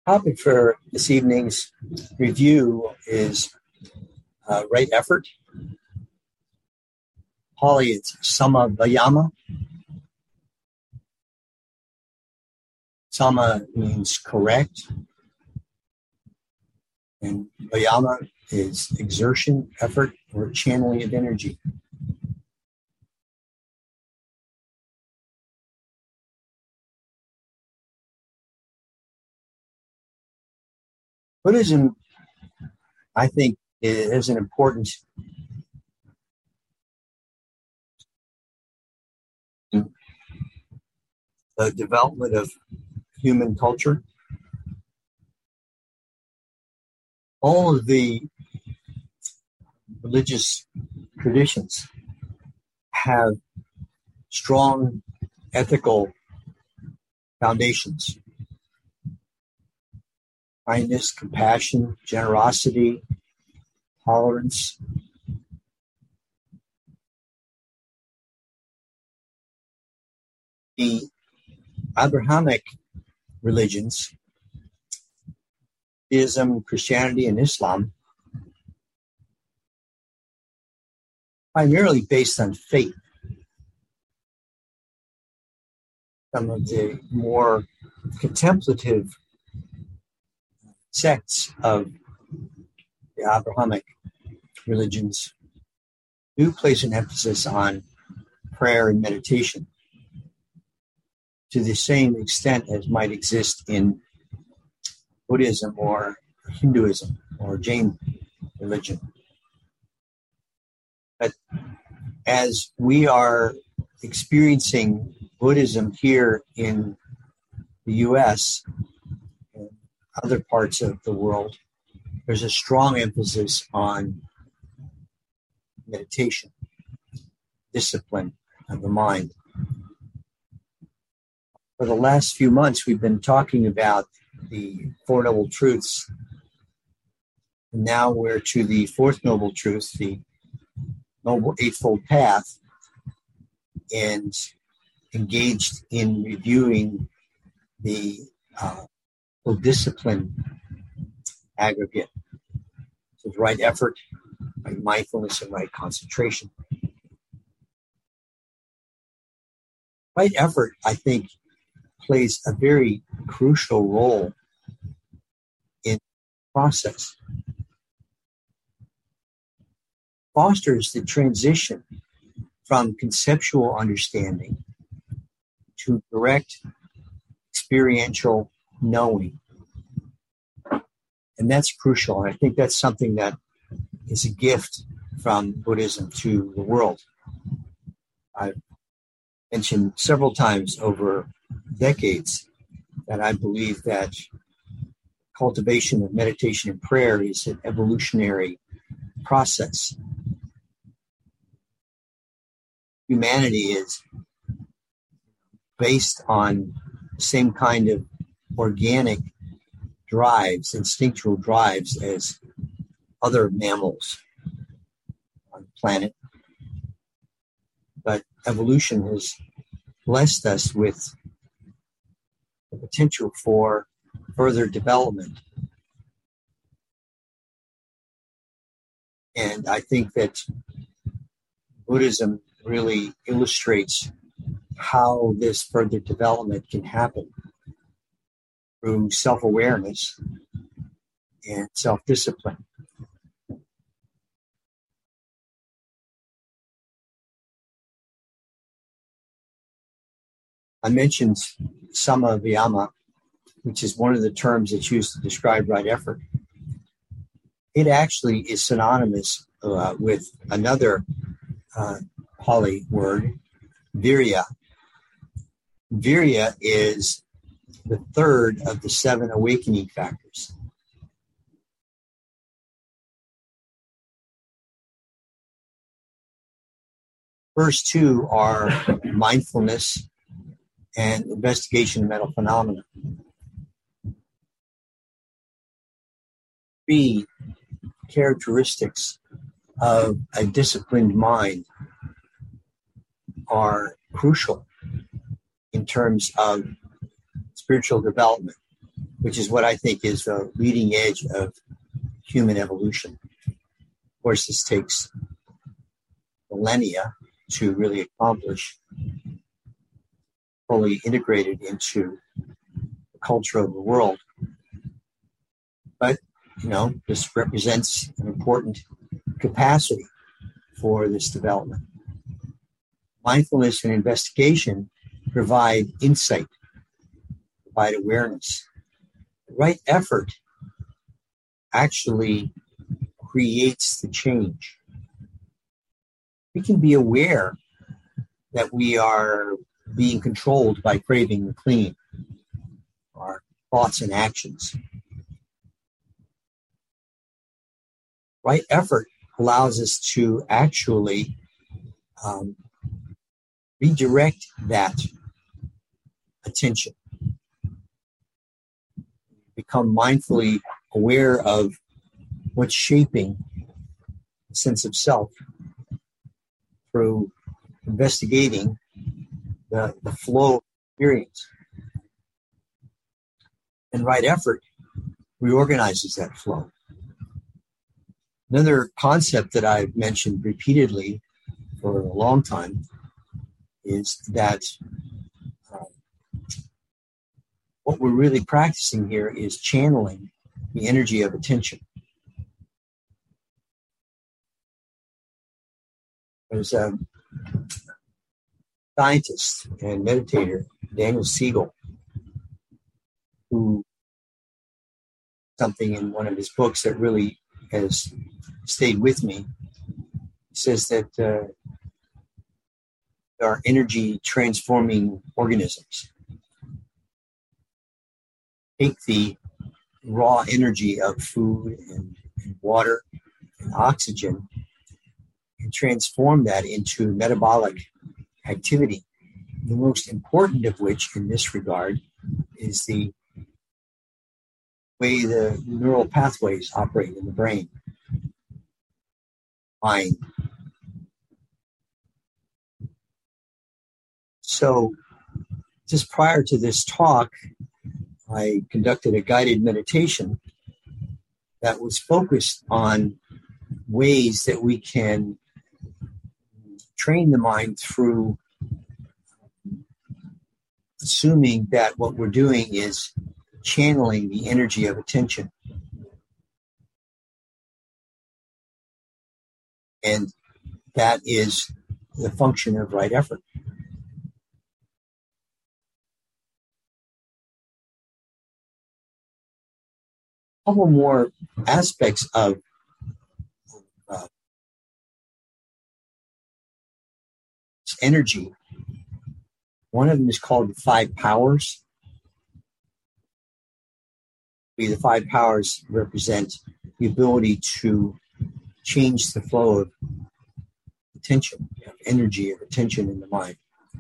Topic for this evening's review is right effort. Pali, it's Sama Vayama. Sama means correct, and Vayama is exertion, effort, or channeling of energy. Buddhism, I think, is an important development of human culture. All of the religious traditions have strong ethical foundations. Kindness, compassion, generosity, tolerance. The Abrahamic religions, Islam, Christianity, and Islam, primarily based on faith. Some of the more contemplative sects of the Abrahamic religions do place an emphasis on prayer and meditation to the same extent as might exist in Buddhism or Hinduism or Jain religion. But as we are experiencing Buddhism here in the U.S. and other parts of the world, there's a strong emphasis on meditation, discipline of the mind. For the last few months, we've been talking about the Four Noble Truths. And now we're to the fourth Noble Truth, the Noble Eightfold Path, and engaged in reviewing the discipline aggregate. So right effort, right mindfulness, and right concentration. Right effort, I think, plays a very crucial role in the process. Fosters the transition from conceptual understanding to direct experiential knowing. And that's crucial. And I think that's something that is a gift from Buddhism to the world. I've mentioned several times over decades that I believe that cultivation of meditation and prayer is an evolutionary process. Humanity is based on the same kind of organic drives, instinctual drives as other mammals on the planet. But evolution has blessed us with the potential for further development. And I think that Buddhism really illustrates how this further development can happen through self-awareness and self-discipline. I mentioned Sama Vayama, which is one of the terms that's used to describe right effort. It actually is synonymous with another Pali word, virya. Virya is the third of the 7 awakening factors. First 2 are mindfulness and investigation of mental phenomena. 3 characteristics of a disciplined mind are crucial in terms of spiritual development. which is what I think is the leading edge of human evolution. Of course, this takes millennia to really accomplish, fully integrated into the culture of the world. But, this represents an important capacity for this development. Mindfulness and investigation provide insight, provide awareness. The right effort actually creates the change. We can be aware that we are being controlled by craving the clean, our thoughts and actions. Right effort allows us to actually redirect that attention. Become mindfully aware of what's shaping the sense of self through investigating the flow of experience. And right effort reorganizes that flow. Another concept that I've mentioned repeatedly for a long time is that what we're really practicing here is channeling the energy of attention. There's a scientist and meditator, Daniel Siegel, who something in one of his books that really has stayed with me. He says that there are energy transforming organisms. Take the raw energy of food and water and oxygen and transform that into metabolic activity. The most important of which in this regard is the way the neural pathways operate in the brain, mind. So just prior to this talk, I conducted a guided meditation that was focused on ways that we can train the mind through assuming that what we're doing is channeling the energy of attention. And that is the function of right effort. A couple more aspects of energy. One of them is called the 5 powers. The 5 powers represent the ability to change the flow of attention, of energy, of attention in the mind.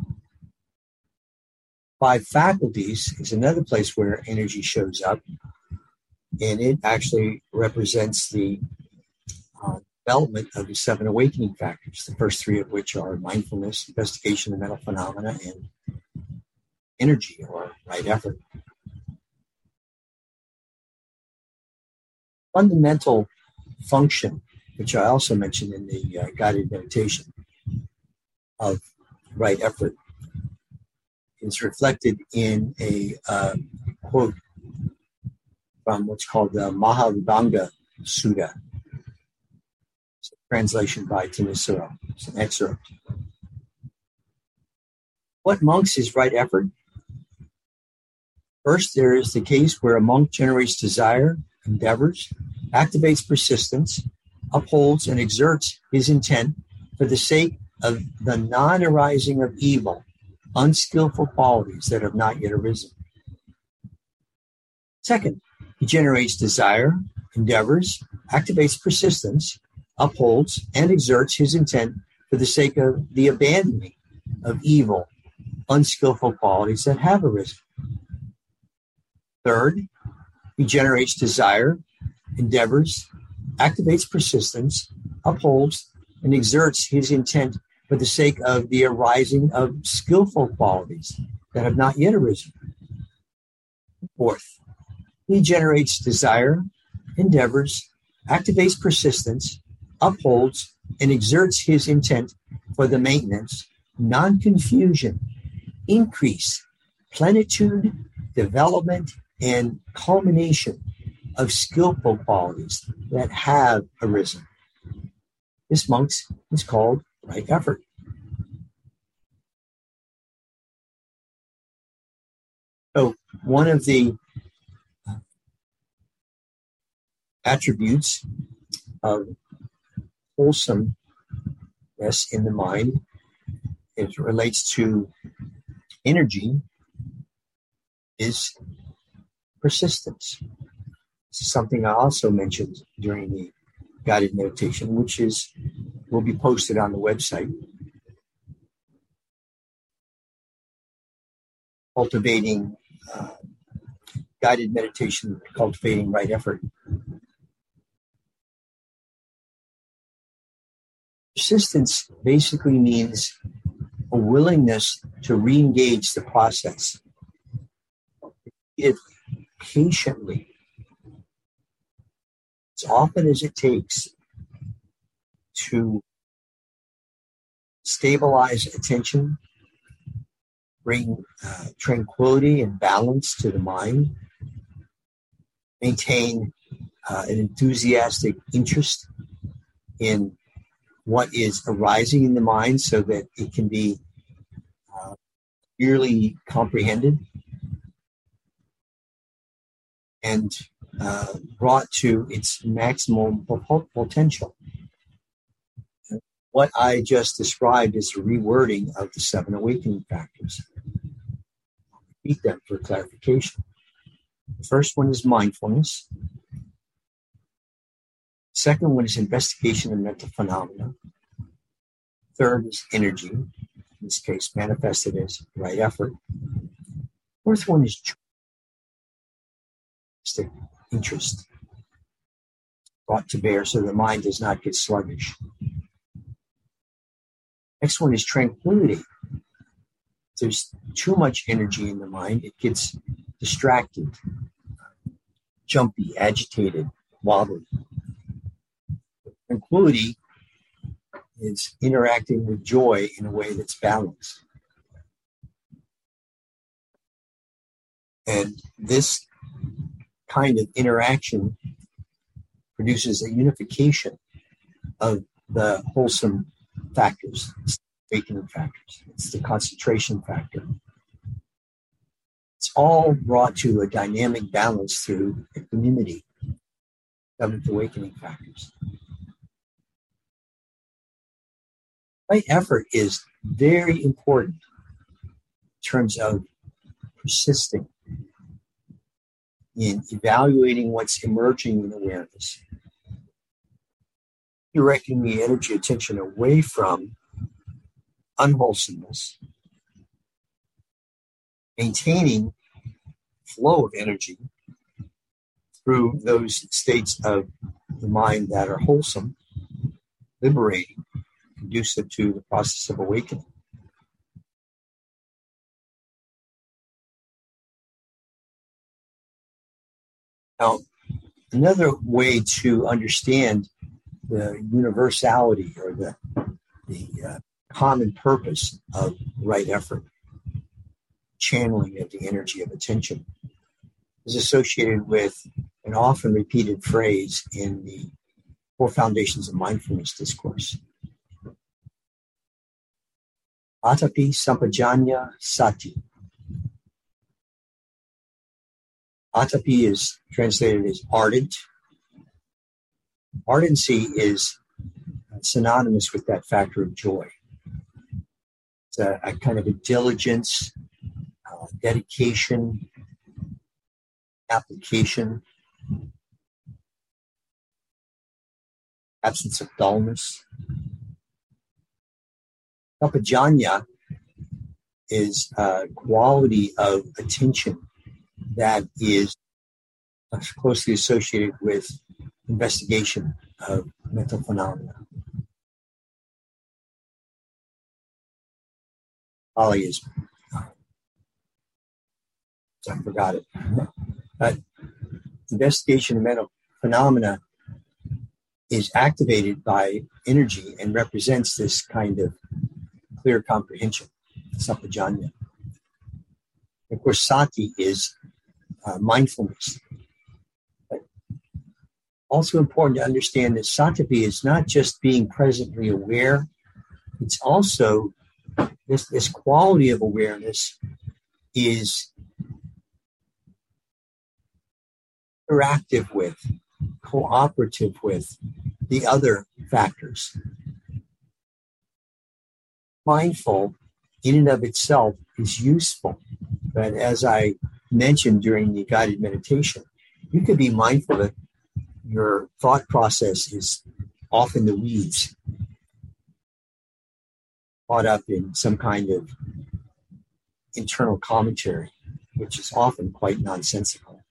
5 faculties is another place where energy shows up, and it actually represents the development of the 7 awakening factors, the first 3 of which are mindfulness, investigation of mental phenomena, and energy or right effort. Fundamental function, which I also mentioned in the guided meditation of right effort, is reflected in a quote from what's called the Mahavibhanga Sutta. It's a translation by Thanissaro. It's an excerpt. What monks is right effort? First, there is the case where a monk generates desire, endeavors, activates persistence, upholds and exerts his intent for the sake of the non-arising of evil, unskillful qualities that have not yet arisen. Second, he generates desire, endeavors, activates persistence, upholds and exerts his intent for the sake of the abandoning of evil, unskillful qualities that have arisen. Third, he generates desire, endeavors, activates persistence, upholds, and exerts his intent for the sake of the arising of skillful qualities that have not yet arisen. Fourth, He generates desire, endeavors, activates persistence, upholds, and exerts his intent for the maintenance, non-confusion, increase, plenitude, development, and culmination of skillful qualities that have arisen. This, monks, is called right effort. So one of the attributes of wholesomeness in the mind, as it relates to energy, is persistence. This is something I also mentioned during the guided meditation, which will be posted on the website. Cultivating guided meditation, cultivating right effort. Persistence basically means a willingness to re-engage the process. It patiently, as often as it takes, to stabilize attention, bring tranquility and balance to the mind, maintain an enthusiastic interest in what is arising in the mind so that it can be clearly comprehended and brought to its maximum potential. What I just described is a rewording of the 7 awakening factors. I'll repeat them for clarification. The first one is mindfulness. Second one is investigation of mental phenomena. Third is energy, in this case manifested as right effort. Fourth one is interest, brought to bear so the mind does not get sluggish. Next one is tranquility. If there's too much energy in the mind, it gets distracted, jumpy, agitated, wobbly. Tranquility is interacting with joy in a way that's balanced. And this kind of interaction produces a unification of the wholesome factors, awakening factors. It's the concentration factor. It's all brought to a dynamic balance through equanimity, seventh awakening factors. Right effort is very important in terms of persisting in evaluating what's emerging in awareness, directing the energy attention away from unwholesomeness, maintaining flow of energy through those states of the mind that are wholesome, liberating, conducive to the process of awakening. Now, another way to understand the universality or the common purpose of right effort, channeling of the energy of attention, is associated with an often repeated phrase in the Four Foundations of Mindfulness discourse. Atapi sampajanya sati. Atapi is translated as ardent. Ardency is synonymous with that factor of joy. It's a kind of a diligence, dedication, application, absence of dullness. Sapajanya is a quality of attention that is closely associated with investigation of mental phenomena. Pali is, I forgot it. But investigation of mental phenomena is activated by energy and represents this kind of clear comprehension, sampajanya. Of course, sati is mindfulness. But also important to understand that sati is not just being presently aware, it's also this quality of awareness is interactive with, cooperative with the other factors. Mindful in and of itself is useful, but as I mentioned during the guided meditation, you can be mindful that your thought process is off in the weeds, caught up in some kind of internal commentary, which is often quite nonsensical.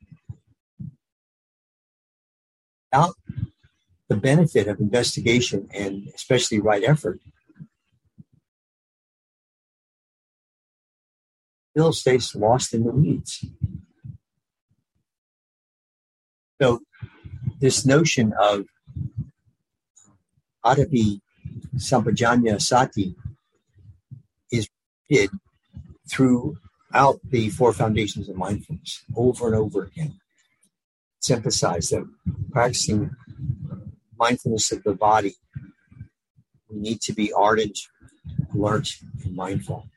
Without the benefit of investigation and especially right effort, still stays lost in the weeds. So this notion of Atapi Sampajanya Sati is repeated throughout the four foundations of mindfulness over and over again. It's emphasized that practicing mindfulness of the body, we need to be ardent, alert, and mindful.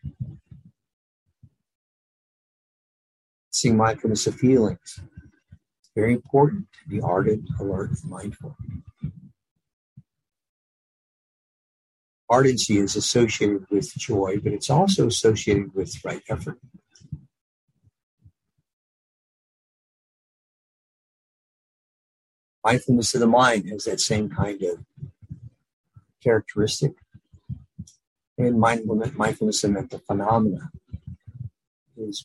Practicing mindfulness of feelings, it's very important to be ardent, alert, and mindful. Ardency is associated with joy, but it's also associated with right effort. Mindfulness of the mind has that same kind of characteristic. And mindfulness of mental phenomena is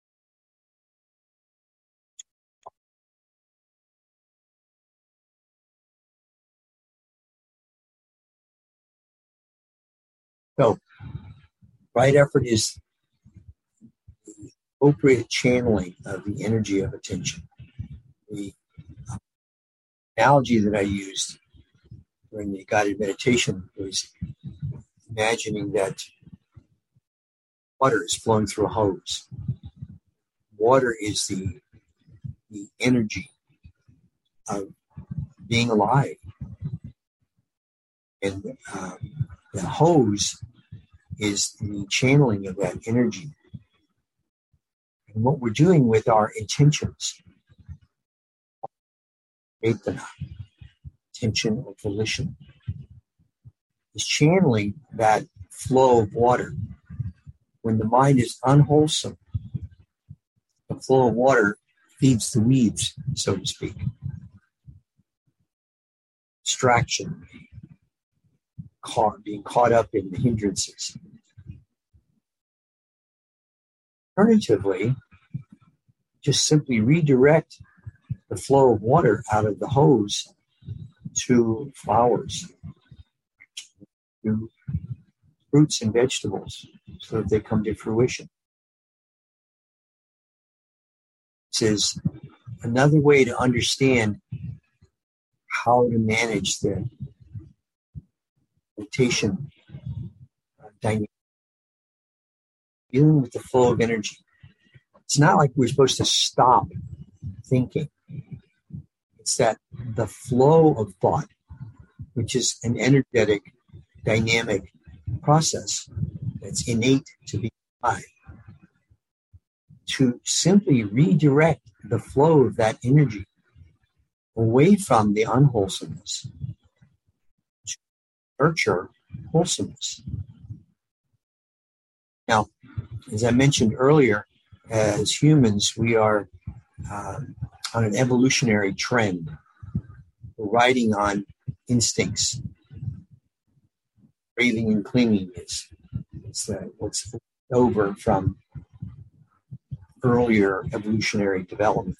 so right effort is the appropriate channeling of the energy of attention. The analogy that I used during the guided meditation was imagining that water is flowing through a hose. Water is the energy of being alive. And the hose is the channeling of that energy. And what we're doing with our intentions, vedana, intention or volition, is channeling that flow of water. When the mind is unwholesome, the flow of water feeds the weeds, so to speak. Distraction, being caught up in the hindrances. Alternatively, just simply redirect the flow of water out of the hose to flowers, to fruits and vegetables, so that they come to fruition. This is another way to understand how to manage the meditation dynamic, dealing with the flow of energy. It's not like we're supposed to stop thinking. It's that the flow of thought, which is an energetic, dynamic process that's innate to be alive, to simply redirect the flow of that energy away from the unwholesomeness to nurture wholesomeness. Now, as I mentioned earlier, as humans, we are on an evolutionary trend. We're riding on instincts. Craving and clinging is what's over from earlier evolutionary development.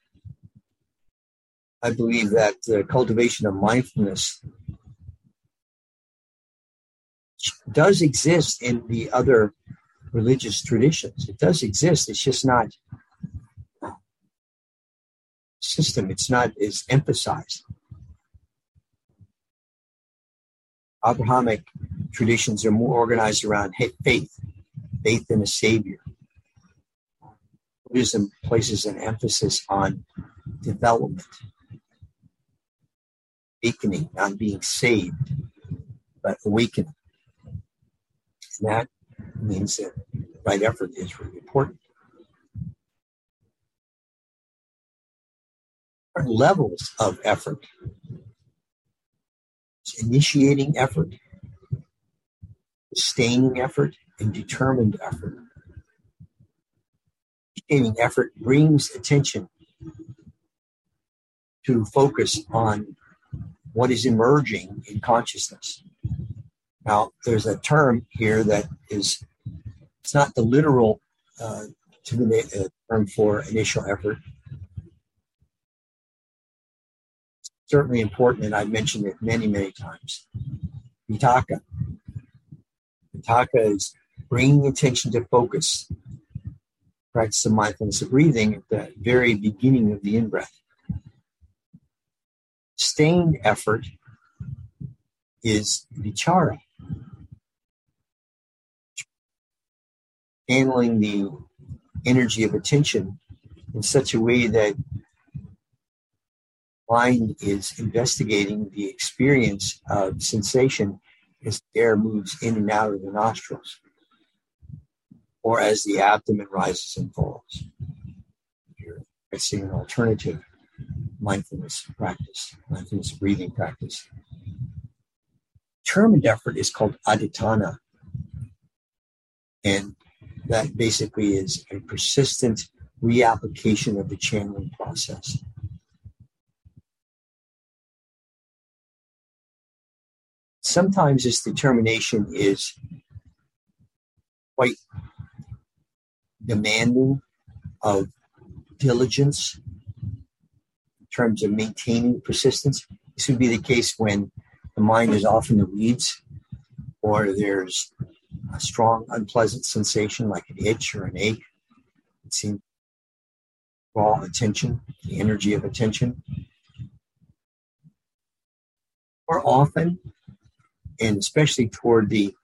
I believe that the cultivation of mindfulness does exist in the other religious traditions. It does exist. It's just not system. It's not as emphasized. Abrahamic traditions are more organized around faith in a savior. Buddhism places an emphasis on development, awakening, not being saved, but awakening. And that means that right effort is really important. Different levels of effort. It's initiating effort, sustaining effort, and determined effort. Initiating effort brings attention to focus on what is emerging in consciousness. Now, there's a term here that is, it's not the literal term for initial effort. It's certainly important, and I've mentioned it many, many times. Vitakka. Vitakka is bringing attention to focus. Practice of mindfulness of breathing at the very beginning of the in-breath. Sustained effort is vichara. Handling the energy of attention in such a way that mind is investigating the experience of sensation as the air moves in and out of the nostrils, or as the abdomen rises and falls. You're practicing an alternative mindfulness practice, mindfulness breathing practice. Determined effort is called adhitthana, and that basically is a persistent reapplication of the channeling process. Sometimes this determination is quite demanding of diligence in terms of maintaining persistence. This would be the case when the mind is off in the weeds, or there's a strong, unpleasant sensation like an itch or an ache. It seems to draw attention, the energy of attention. More often, and especially toward the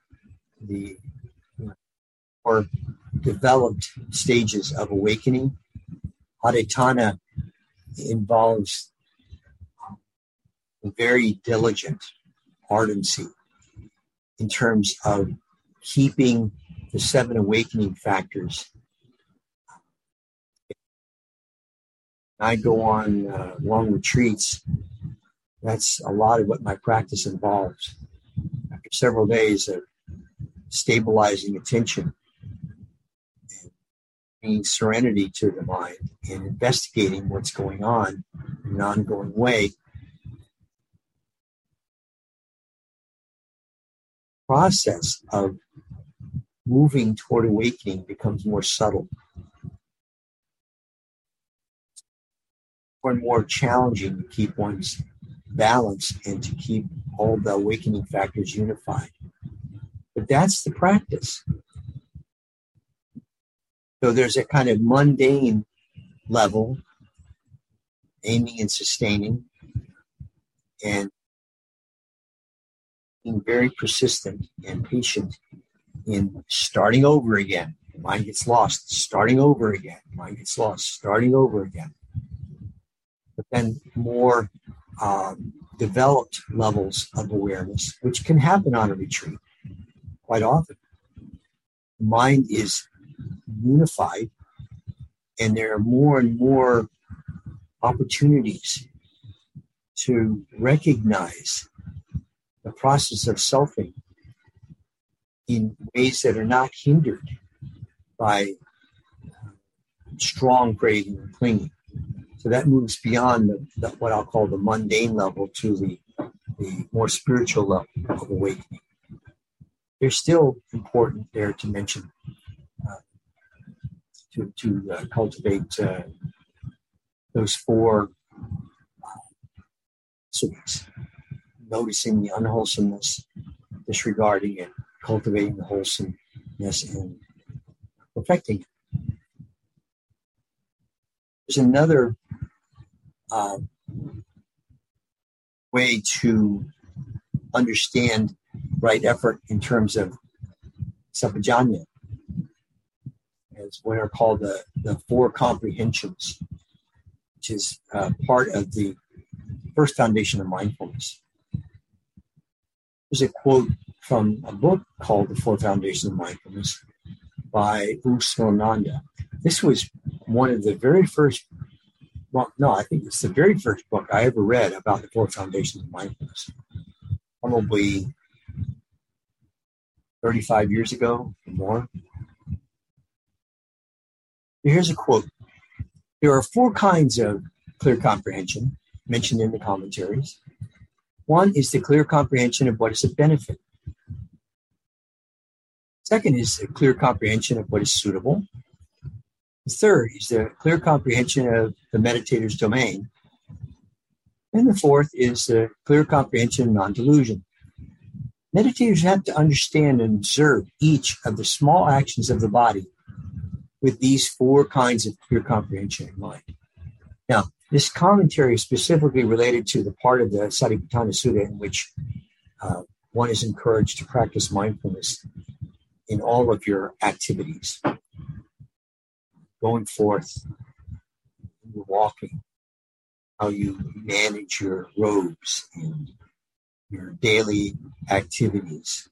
more developed stages of awakening, adhitthana involves very diligent ardency in terms of keeping the 7 awakening factors. I go on long retreats. That's a lot of what my practice involves. After several days of stabilizing attention, and bringing serenity to the mind, and investigating what's going on in an ongoing way, the process of moving toward awakening becomes more subtle, more and more challenging to keep one's balance and to keep all the awakening factors unified. But that's the practice. So there's a kind of mundane level, aiming and sustaining, and being very persistent and patient in starting over again. The mind gets lost, starting over again. The mind gets lost, starting over again. But then more developed levels of awareness, which can happen on a retreat quite often. The mind is unified, and there are more and more opportunities to recognize the process of selfing in ways that are not hindered by strong craving and clinging. So that moves beyond what I'll call the mundane level to the more spiritual level of awakening. They're still important there to mention, to cultivate those 4 sweets: noticing the unwholesomeness, disregarding it, cultivating the wholesomeness, and perfecting it. There's another uh, way to understand right effort in terms of Sampajanya, as what are called the four comprehensions, which is part of the first foundation of mindfulness. There's a quote from a book called The Four Foundations of Mindfulness by U Sivananda. This was one of the very first, well, no, I think it's the very first book I ever read about the Four Foundations of Mindfulness, probably 35 years ago or more. Here's a quote. There are four kinds of clear comprehension mentioned in the commentaries. One is the clear comprehension of what is a benefit. Second is the clear comprehension of what is suitable. The third is the clear comprehension of the meditator's domain. And the fourth is the clear comprehension of non-delusion. Meditators have to understand and observe each of the small actions of the body with these four kinds of clear comprehension in mind. Now, this commentary is specifically related to the part of the Satipatthana Sutta in which one is encouraged to practice mindfulness in all of your activities. Going forth, you're walking, how you manage your robes and your daily activities.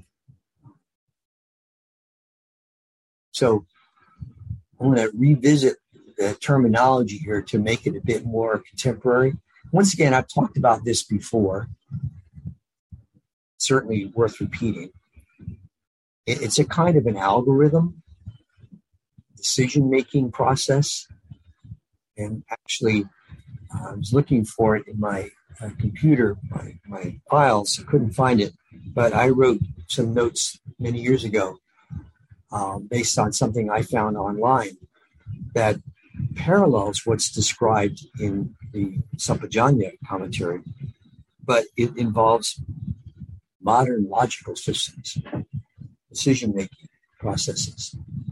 So I want to revisit the terminology here to make it a bit more contemporary. Once again, I've talked about this before. Certainly worth repeating. It's a kind of an algorithm, decision-making process. And actually, I was looking for it in my computer, my files. I couldn't find it. But I wrote some notes many years ago based on something I found online that parallels what's described in the Sampajanya commentary, but it involves modern logical systems, decision-making processes.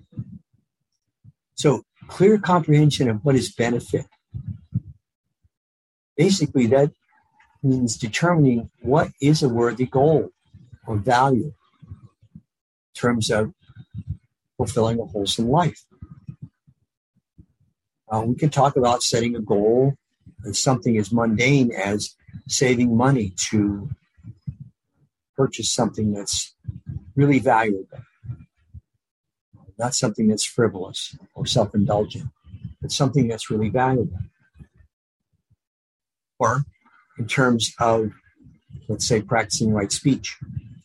So clear comprehension of what is benefit. Basically, that means determining what is a worthy goal or value in terms of fulfilling a wholesome life. We can talk about setting a goal as something as mundane as saving money to purchase something that's really valuable, not something that's frivolous or self-indulgent, but something that's really valuable. Or in terms of, let's say, practicing right speech.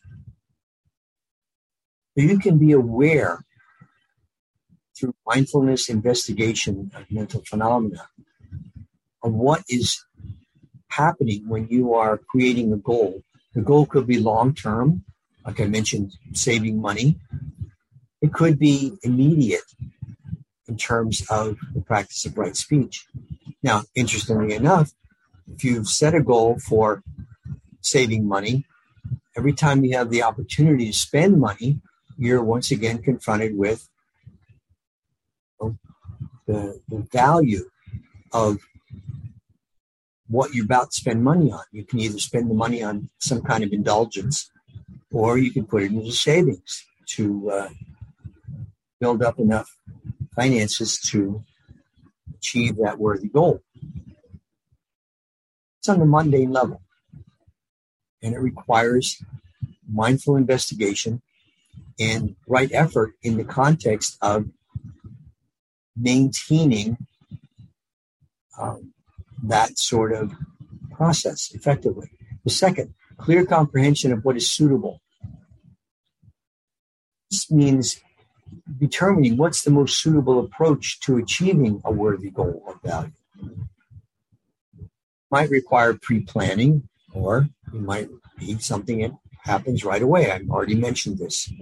You can be aware through mindfulness investigation of mental phenomena of what is happening when you are creating a goal. The goal could be long-term, like I mentioned, saving money. It could be immediate in terms of the practice of right speech. Now, interestingly enough, if you've set a goal for saving money, every time you have the opportunity to spend money, you're once again confronted with the value of what you're about to spend money on. You can either spend the money on some kind of indulgence, or you can put it into savings to build up enough finances to achieve that worthy goal. It's on the mundane level, and it requires mindful investigation and right effort in the context of maintaining that sort of process effectively. The second, clear comprehension of what is suitable. This means determining what's the most suitable approach to achieving a worthy goal or value. Might require pre-planning, or it might be something that happens right away. I've already mentioned this.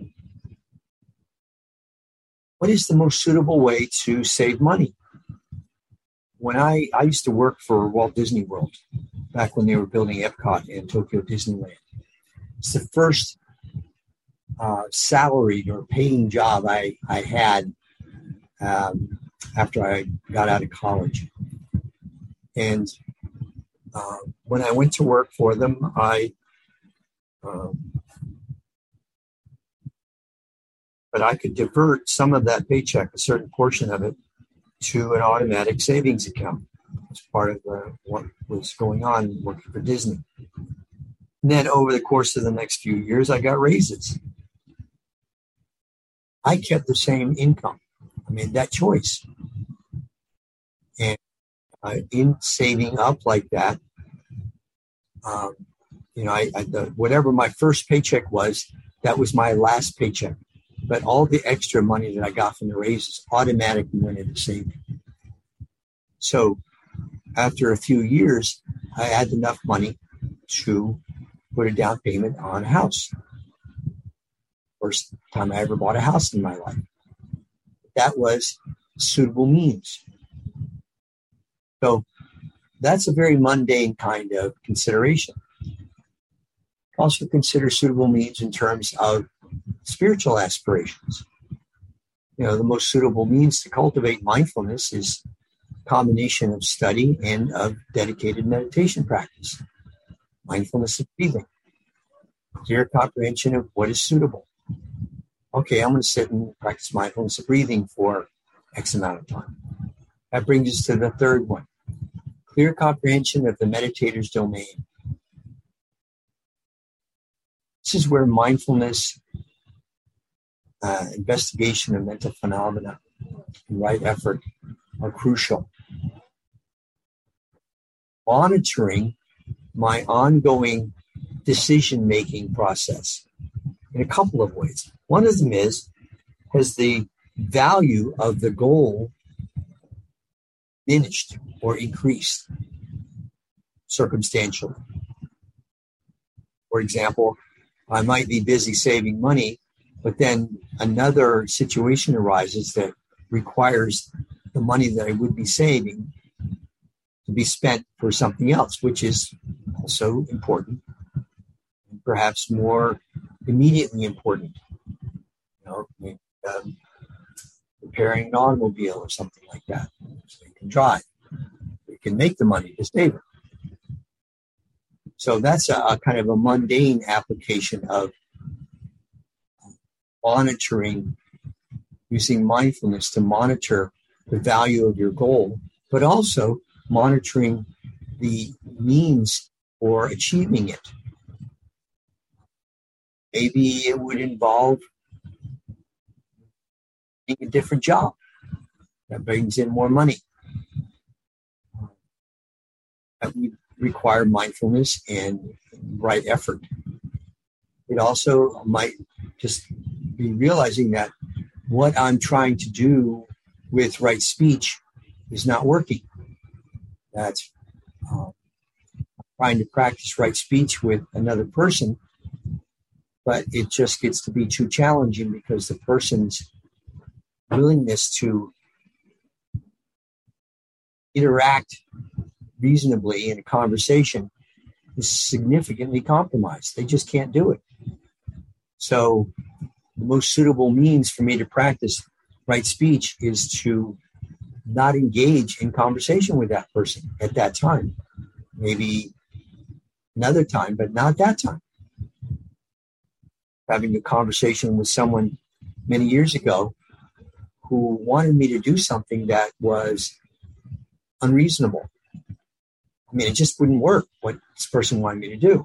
What is the most suitable way to save money? When I used to work for Walt Disney World, back when they were building Epcot and Tokyo Disneyland. It's the first salaried or paying job I had after I got out of college. And when I went to work for them, but I could divert some of that paycheck, a certain portion of it, to an automatic savings account as part of what was going on working for Disney. And then over the course of the next few years, I got raises. I kept the same income. I made that choice. And in saving up like that, whatever my first paycheck was, that was my last paycheck. But all the extra money that I got from the raises automatically went into saving. So after a few years, I had enough money to put a down payment on a house. First time I ever bought a house in my life. That was suitable means. So that's a very mundane kind of consideration. Also consider suitable means in terms of spiritual aspirations. The most suitable means to cultivate mindfulness is a combination of study and of dedicated meditation practice. Mindfulness of breathing. Clear comprehension of what is suitable. Okay, I'm going to sit and practice mindfulness of breathing for X amount of time. That brings us to the third one. Clear comprehension of the meditator's domain. This is where mindfulness, investigation of mental phenomena, and right effort are crucial. Monitoring my ongoing decision-making process in a couple of ways. One of them is, has the value of the goal diminished or increased circumstantially? For example, I might be busy saving money, but then another situation arises that requires the money that I would be saving to be spent for something else, which is also important, and perhaps more immediately important. Repairing an automobile or something like that. So you can drive. You can make the money to save it. So that's a kind of a mundane application of monitoring, using mindfulness to monitor the value of your goal, but also monitoring the means for achieving it. Maybe it would involve a different job that brings in more money. That would require mindfulness and right effort. It also might just be realizing that what I'm trying to do with right speech is not working. That's trying to practice right speech with another person, but it just gets to be too challenging because the person's willingness to interact reasonably in a conversation is significantly compromised. They just can't do it. So the most suitable means for me to practice right speech is to not engage in conversation with that person at that time. Maybe another time, but not that time. Having a conversation with someone many years ago who wanted me to do something that was unreasonable. I mean, it just wouldn't work what this person wanted me to do.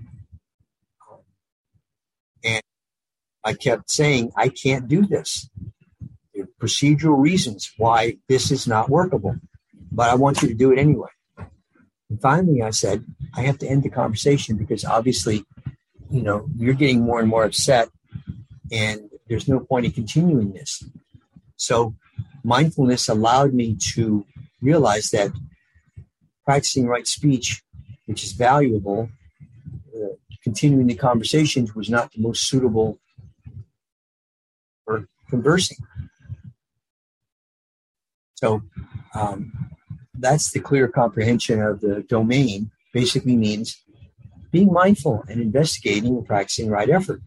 And I kept saying, I can't do this. There are procedural reasons why this is not workable, but I want you to do it anyway. And finally, I said, I have to end the conversation because obviously, you're getting more and more upset and there's no point in continuing this. So mindfulness allowed me to realize that practicing right speech, which is valuable, continuing the conversations was not the most suitable for conversing. So that's the clear comprehension of the domain. Basically means being mindful and investigating and practicing right effort.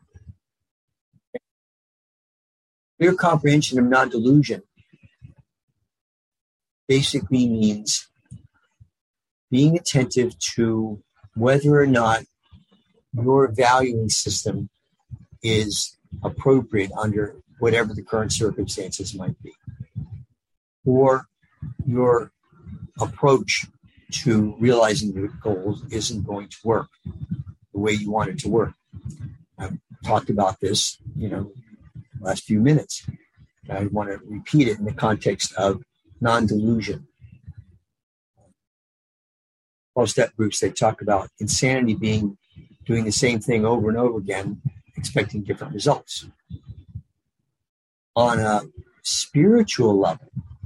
Clear comprehension of non-delusion basically means being attentive to whether or not your valuing system is appropriate under whatever the current circumstances might be, or your approach to realizing your goals isn't going to work the way you want it to work. I've talked about this, last few minutes. I want to repeat it in the context of non-delusion. 12-step groups, they talk about insanity being doing the same thing over and over again, expecting different results. On a spiritual level,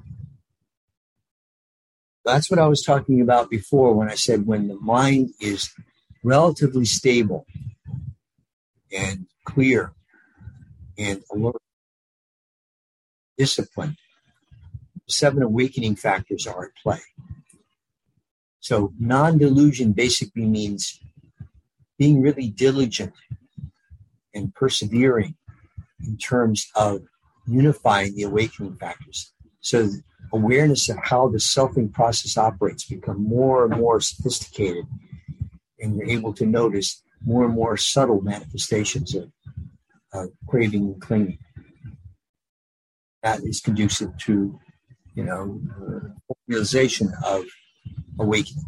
that's what I was talking about before when I said when the mind is relatively stable and clear and alert, disciplined, 7 awakening factors are at play. So non-delusion basically means being really diligent and persevering in terms of unifying the awakening factors. So awareness of how the selfing process operates become more and more sophisticated, and you're able to notice more and more subtle manifestations of craving and clinging. That is conducive to, realization of awakening.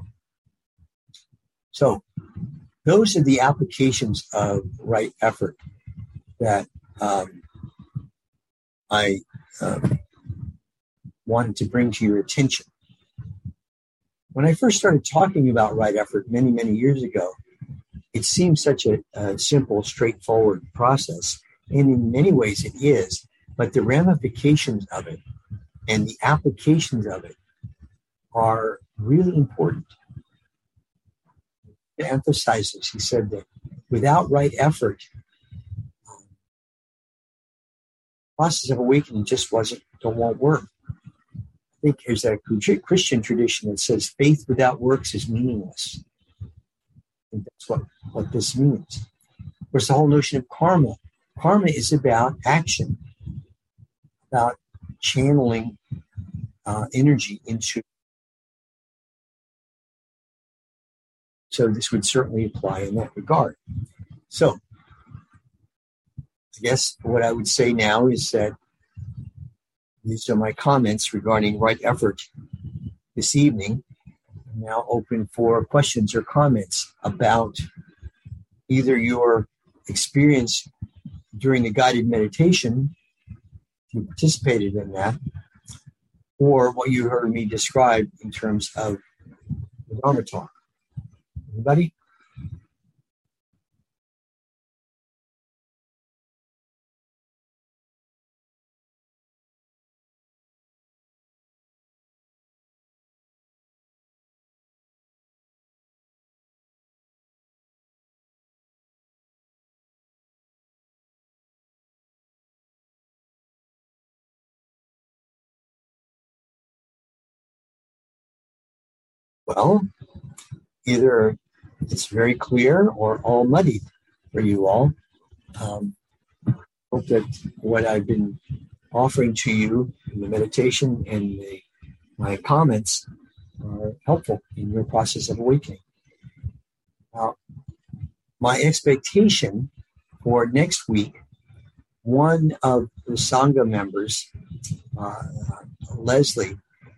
So those are the applications of right effort that I wanted to bring to your attention. When I first started talking about right effort many, many years ago, it seemed such a simple, straightforward process. And in many ways it is, but the ramifications of it and the applications of it are really important. To emphasize this, he said that without right effort, the process of awakening just won't work. I think there's a Christian tradition that says faith without works is meaningless. I think that's what this means. Of course, the whole notion of karma. Karma is about action, about channeling energy into. So this would certainly apply in that regard. So I guess what I would say now is that these are my comments regarding right effort this evening. I'm now open for questions or comments about either your experience during the guided meditation, if you participated in that, or what you heard me describe in terms of the Dharma talk. Anybody? Well, either it's very clear or all muddied for you all. Hope that what I've been offering to you in the meditation and my comments are helpful in your process of awakening. Now, my expectation for next week, one of the Sangha members, Leslie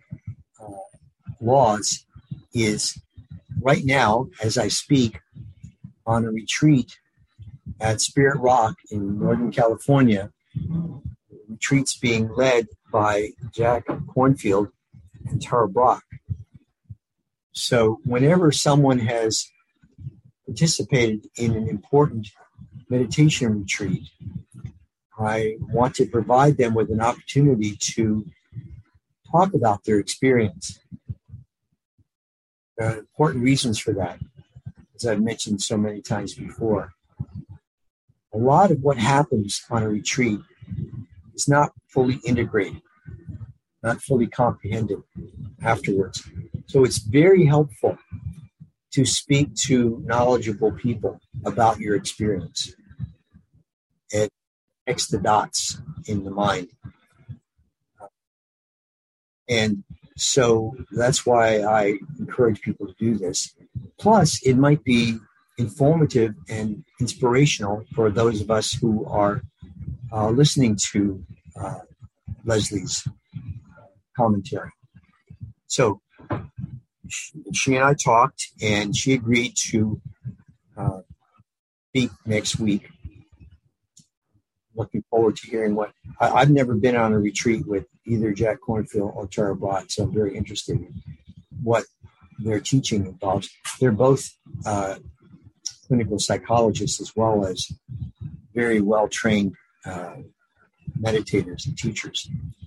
Laws, is right now, as I speak, on a retreat at Spirit Rock in Northern California. The retreat's being led by Jack Cornfield and Tara Brock. So whenever someone has participated in an important meditation retreat, I want to provide them with an opportunity to talk about their experience. There are important reasons for that, as I've mentioned so many times before. A lot of what happens on a retreat is not fully integrated, not fully comprehended afterwards. So it's very helpful to speak to knowledgeable people about your experience. It connects the dots in the mind. And So that's why I encourage people to do this. Plus, it might be informative and inspirational for those of us who are listening to Leslie's commentary. So she and I talked, and she agreed to speak next week. Looking forward to hearing what I've never been on a retreat with either Jack Kornfield or Tara Brach, so I'm very interested in what their teaching involves. They're both clinical psychologists as well as very well-trained meditators and teachers.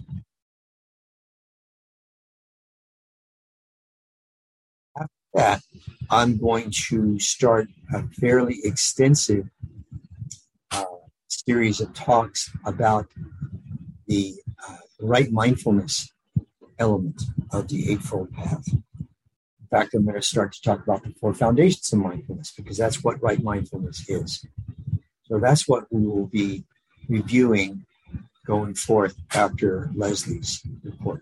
After that, I'm going to start a fairly extensive series of talks about the right mindfulness element of the Eightfold Path. In fact, I'm going to start to talk about the 4 foundations of mindfulness, because that's what right mindfulness is. So that's what we will be reviewing going forth after Leslie's report.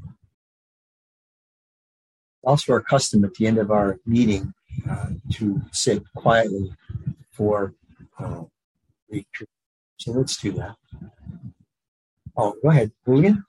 Also, our custom at the end of our meeting to sit quietly for retreat. So let's do that. Oh, go ahead, Julian.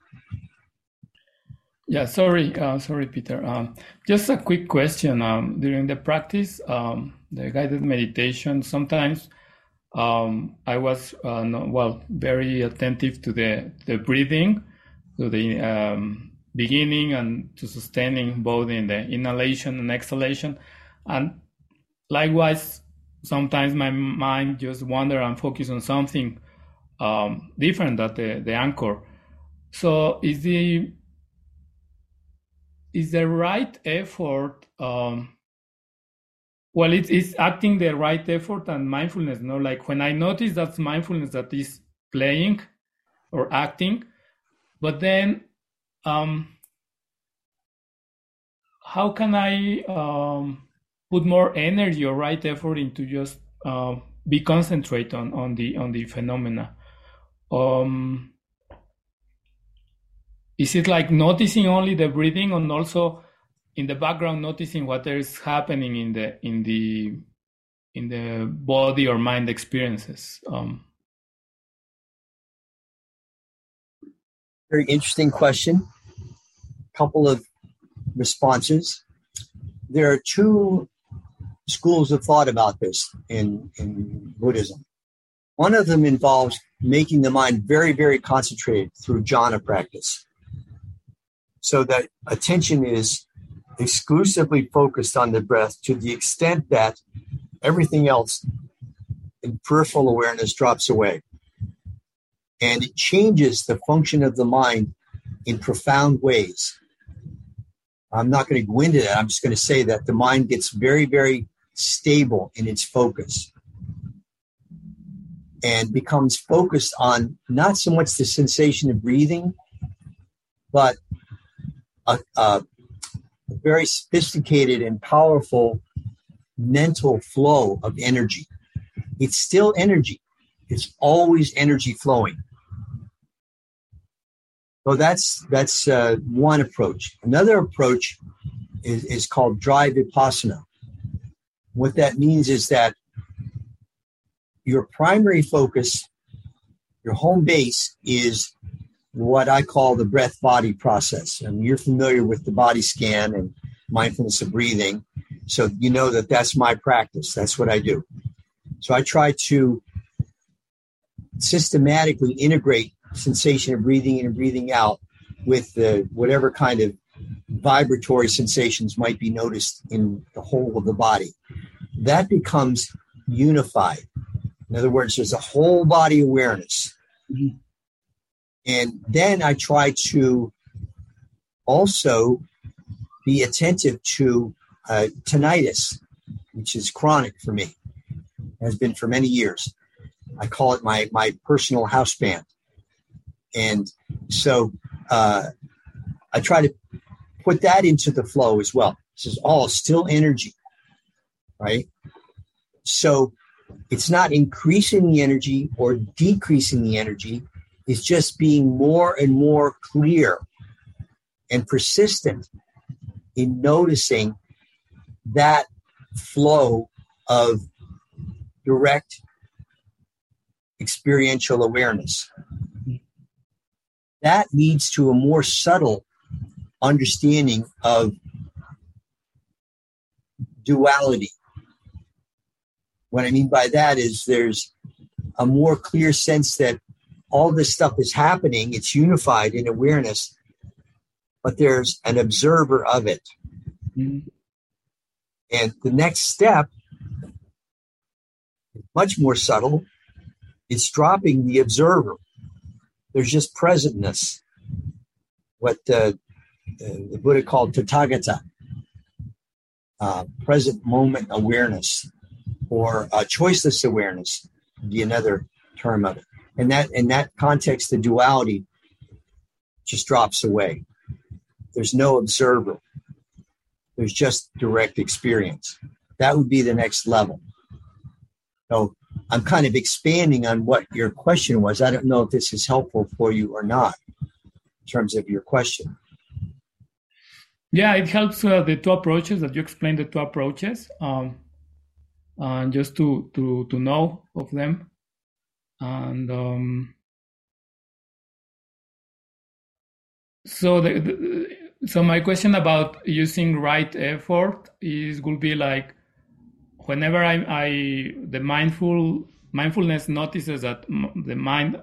Yeah, sorry, Peter. Just a quick question. During the practice, the guided meditation, sometimes I was very attentive to the breathing, to the beginning and to sustaining both in the inhalation and exhalation, and likewise, sometimes my mind just wander and focus on something different than the anchor. So is the right effort, it's acting the right effort and mindfulness, like when I notice that's mindfulness that is playing or acting, but then how can I put more energy or right effort into just be concentrate on the phenomena? Is it like noticing only the breathing and also in the background noticing what is happening in the body or mind experiences? Very interesting question. Couple of responses. There are 2 schools of thought about this in Buddhism. One of them involves making the mind very, very concentrated through jhana practice, so that attention is exclusively focused on the breath to the extent that everything else in peripheral awareness drops away. And it changes the function of the mind in profound ways. I'm not going to go into that. I'm just going to say that the mind gets very, very stable in its focus and becomes focused on not so much the sensation of breathing, but a very sophisticated and powerful mental flow of energy. It's still energy. It's always energy flowing. So that's one approach. Another approach is called dry vipassana. What that means is that your primary focus, your home base, is what I call the breath-body process. And you're familiar with the body scan and mindfulness of breathing, so you know that that's my practice. That's what I do. So I try to systematically integrate sensation of breathing in and breathing out with whatever kind of vibratory sensations might be noticed in the whole of the body. That becomes unified. In other words, there's a whole body awareness. Mm-hmm. And then I try to also be attentive to tinnitus, which is chronic for me, has been for many years. I call it my personal house band. And so I try to put that into the flow as well. This is all still energy, right? So it's not increasing the energy or decreasing the energy. It's just being more and more clear and persistent in noticing that flow of direct experiential awareness. That leads to a more subtle understanding of duality. What I mean by that is there's a more clear sense that all this stuff is happening, it's unified in awareness, but there's an observer of it. Mm-hmm. And the next step, much more subtle, it's dropping the observer. There's just presentness, what the Buddha called Tathagata, present moment awareness, or choiceless awareness would be another term of it. And that in that context, the duality just drops away. There's no observer. There's just direct experience. That would be the next level. So I'm kind of expanding on what your question was. I don't know if this is helpful for you or not in terms of your question. Yeah, it helps the two approaches that you explained, the two approaches, just to know of them. And so my question about using right effort will be like, whenever the mindfulness notices that the mind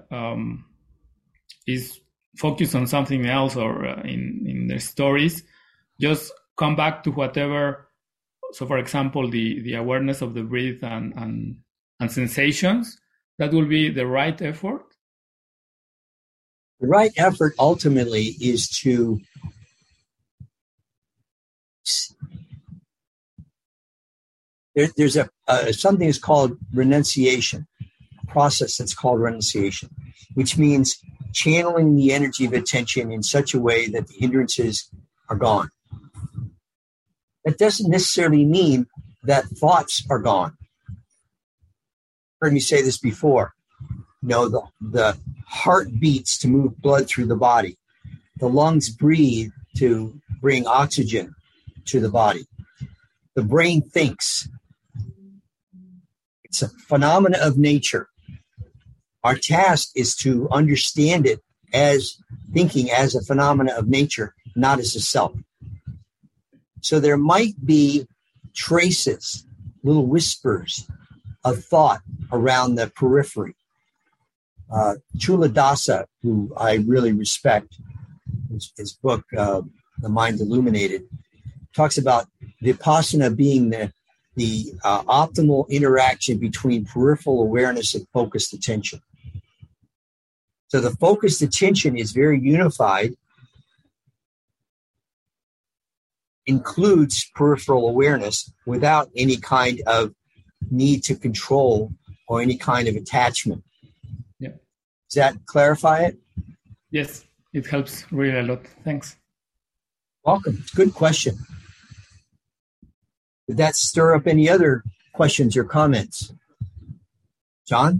is focused on something else, or in the stories, just come back to whatever. So, for example, the awareness of the breath and sensations, that will be the right effort. The right effort ultimately is to there's something that's called renunciation, a process that's called renunciation, which means channeling the energy of attention in such a way that the hindrances are gone. That doesn't necessarily mean that thoughts are gone. Heard me say this before. The heart beats to move blood through the body. The lungs breathe to bring oxygen to the body. The brain thinks. It's a phenomena of nature. Our task is to understand it as thinking as a phenomena of nature, not as a self. So there might be traces, little whispers of thought around the periphery. Culadasa, who I really respect, his book, The Mind Illuminated, talks about vipassana being the optimal interaction between peripheral awareness and focused attention. So the focused attention is very unified, includes peripheral awareness without any kind of need to control or any kind of attachment. Yeah. Does that clarify it? Yes, it helps really a lot. Thanks. Welcome. Good question. Did that stir up any other questions or comments? John?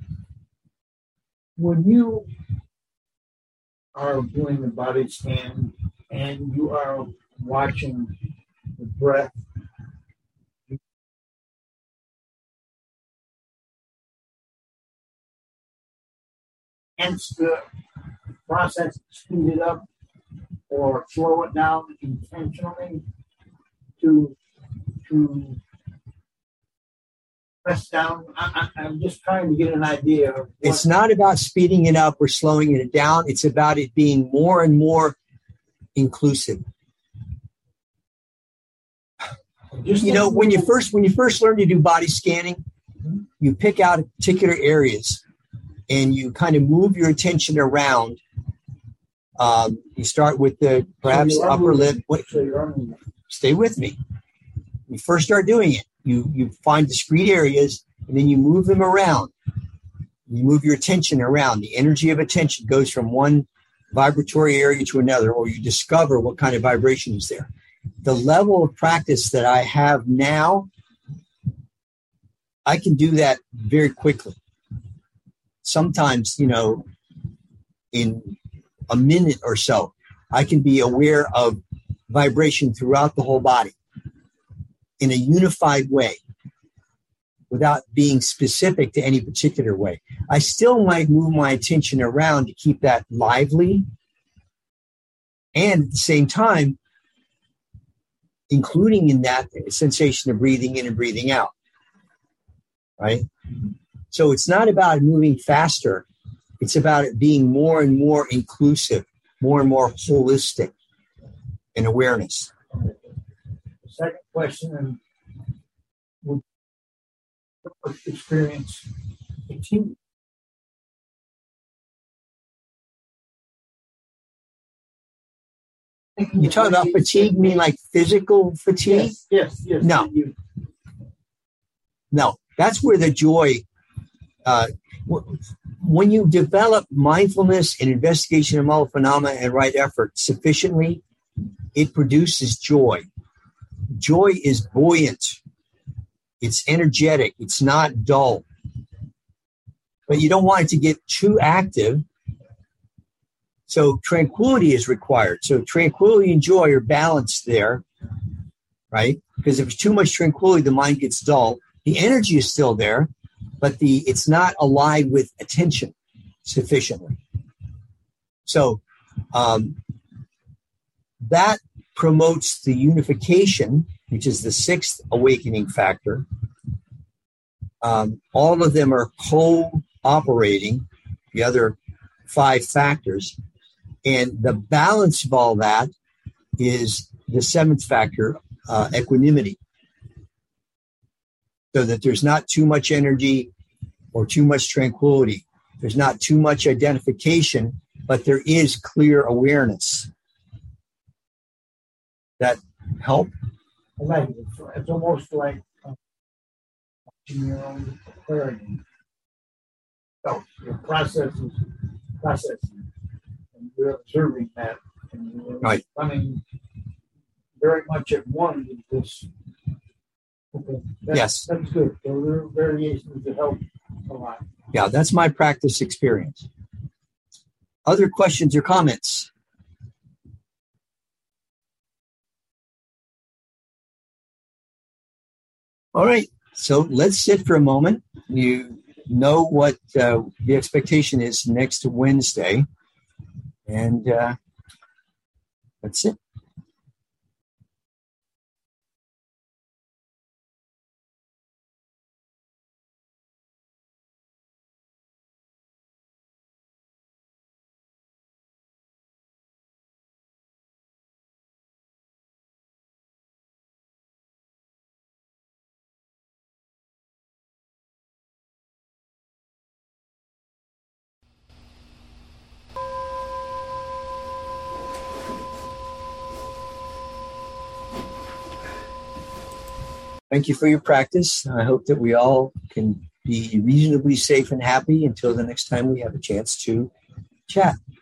When you are doing the body scan and you are watching the breath, hence the process, speed it up or slow it down intentionally to press down. I'm just trying to get an idea of it's not about speeding it up or slowing it down. It's about it being more and more inclusive. When you first learn to do body scanning, you pick out particular areas and you kind of move your attention around. You start with the perhaps upper lip. Stay with me. You first start doing it. You find discrete areas and then you move them around. You move your attention around. The energy of attention goes from one vibratory area to another, or you discover what kind of vibration is there. The level of practice that I have now, I can do that very quickly. Sometimes, in a minute or so, I can be aware of vibration throughout the whole body in a unified way without being specific to any particular way. I still might move my attention around to keep that lively, and at the same time, including in that sensation of breathing in and breathing out, right? So it's not about moving faster. It's about it being more and more inclusive, more and more holistic in awareness. The second question, and would you experience fatigue? You talk about fatigue, mean like physical fatigue? Yes. No. No, that's where the joy, when you develop mindfulness and investigation of all phenomena and right effort sufficiently, it produces joy. Joy is buoyant. It's energetic. It's not dull. But you don't want it to get too active. So tranquility is required. So tranquility and joy are balanced there, right? Because if it's too much tranquility, the mind gets dull. The energy is still there, but it's not allied with attention sufficiently. So that promotes the unification, which is the sixth awakening factor. All of them are co-operating, the other 5 factors. And the balance of all that is the 7th factor, equanimity. So that there's not too much energy or too much tranquility. There's not too much identification, but there is clear awareness. That help? I like it. It's almost like watching your own paradigm. So your process is processing, and you're observing that, and you're running very much at one with this. Okay. Yes. That's good. There are variations that help a lot. Yeah, that's my practice experience. Other questions or comments? All right, so let's sit for a moment. You know what the expectation is next Wednesday, and that's it. Thank you for your practice. I hope that we all can be reasonably safe and happy until the next time we have a chance to chat.